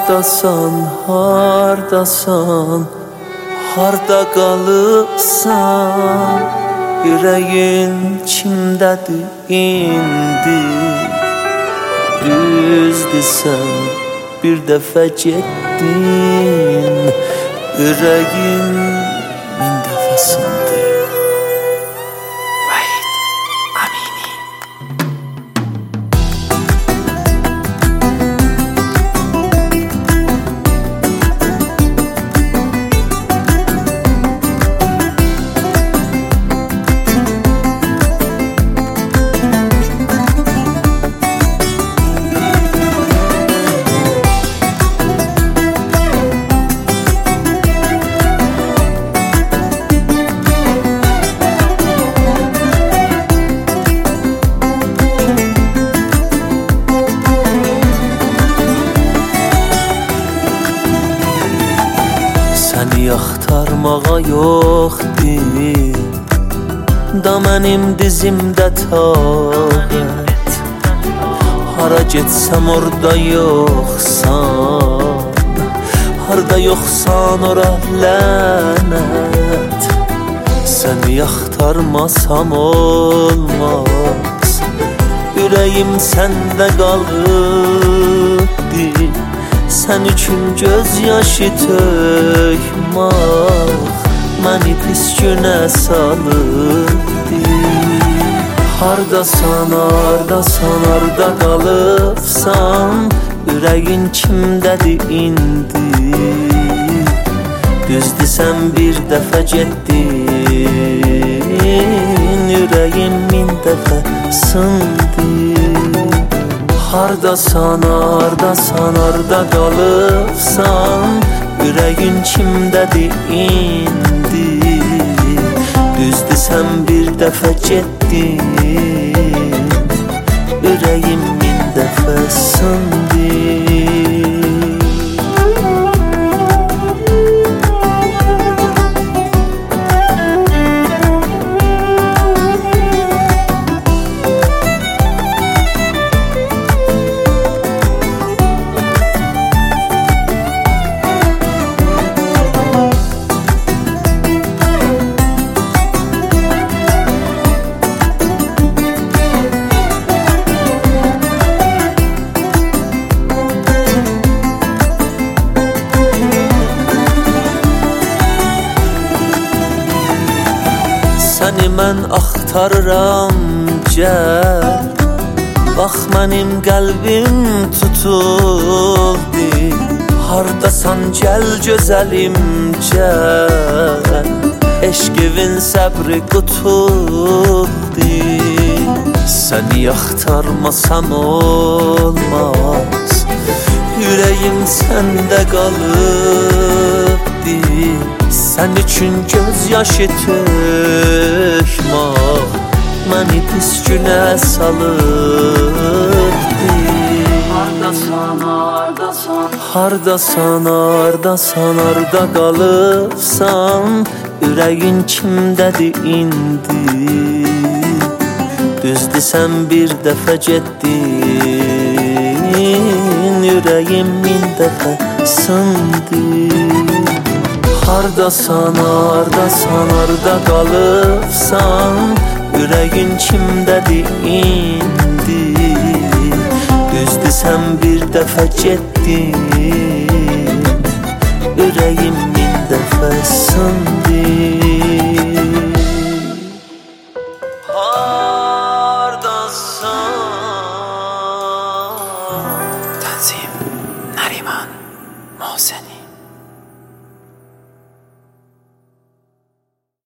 Hardasan, hardasan, harda qalıbsan? Yüreğin kimdədir indi? Düzdür sən bir dəfə getdin, yüreğin min dəfə sındı. Səni yaxtarmağa yoxdur da mənim dizimdə taqət. Hara getsəm orada yoxsan, harda yoxsan ora lənət. Səni yaxtarmasam olmaz, ürəyim səndə qalıbdır. Sən üçün göz yaşı tökmək məni pis günə salıbdı. Hardasan, hardasan, harda qalıbsan? Ürəyin kimdədir indi? Düzdür sən bir dəfə getdin, ürəyim min dəfə sındı. Hardasan, hardasan, harda qalıbsan? Ürəyin kimdədir indi? Düzdür sən bir dəfə getdin, ürəyim min dəfə sındı. Səni mən axtarıram, gəl. Bax mənim qəlbim tutuldu. Hardasan gəl gözəlim, gəl. Eşqivin səbri qutuldu. Səni yaxtarmasam olmaz, ürəyim səndə qalıbdı. Sən üçün göz yaşı tökmək məni pis günə salıbdı. Hardasan, hardasan, hardasan, hardasan, harda qalıbsan? Ürəyin kimdədir indi? Düzdür sən bir dəfə getdin, ürəyim min dəfə sındı. Hardasan, hardasan, harda qalıbsan? Ürəyin kimdədir indi? Düzdür sən bir dəfə getdin, ürəyim min dəfə sındı. Hardasan? Tanzim Nariman Mohseni.